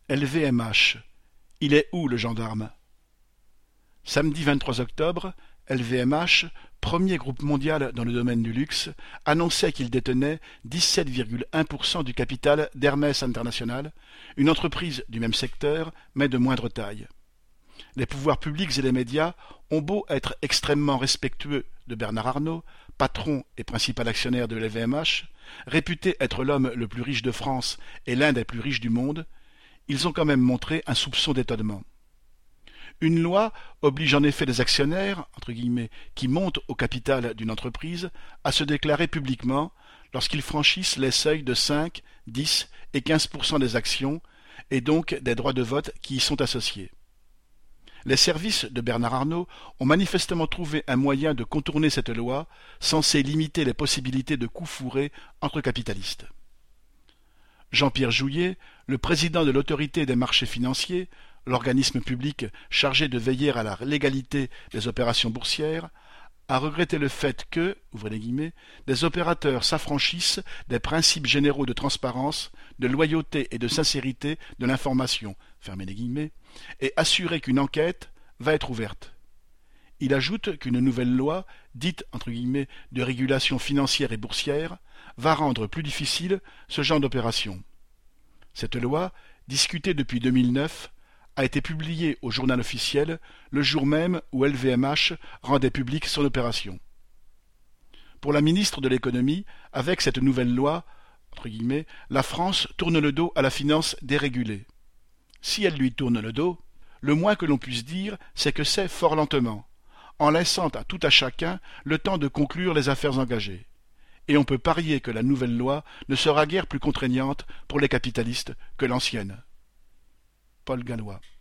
LVMH. Il est où le gendarme? Samedi 23 octobre, LVMH, premier groupe mondial dans le domaine du luxe, annonçait qu'il détenait 17,1% du capital d'Hermès International, une entreprise du même secteur, mais de moindre taille. Les pouvoirs publics et les médias ont beau être extrêmement respectueux de Bernard Arnault, patron et principal actionnaire de LVMH, réputé être l'homme le plus riche de France et l'un des plus riches du monde, ils ont quand même montré un soupçon d'étonnement. Une loi oblige en effet les actionnaires, entre guillemets, qui montent au capital d'une entreprise à se déclarer publiquement lorsqu'ils franchissent les seuils de 5, 10 et 15% des actions et donc des droits de vote qui y sont associés. Les services de Bernard Arnault ont manifestement trouvé un moyen de contourner cette loi censée limiter les possibilités de coups fourrés entre capitalistes. Jean-Pierre Jouyet, le président de l'Autorité des marchés financiers, l'organisme public chargé de veiller à la légalité des opérations boursières, a regretté le fait que, ouvrez les guillemets, des opérateurs s'affranchissent des principes généraux de transparence, de loyauté et de sincérité de l'information, fermez les guillemets, et assurer qu'une enquête va être ouverte. Il ajoute qu'une nouvelle loi, dite entre guillemets de régulation financière et boursière, va rendre plus difficile ce genre d'opération. Cette loi, discutée depuis 2009, a été publiée au Journal officiel le jour même où LVMH rendait publique son opération. Pour la ministre de l'économie, avec cette nouvelle loi, entre guillemets, la France tourne le dos à la finance dérégulée. Si elle lui tourne le dos, le moins que l'on puisse dire, c'est que c'est fort lentement, en laissant à tout à chacun le temps de conclure les affaires engagées. Et on peut parier que la nouvelle loi ne sera guère plus contraignante pour les capitalistes que l'ancienne. Paul Gallois.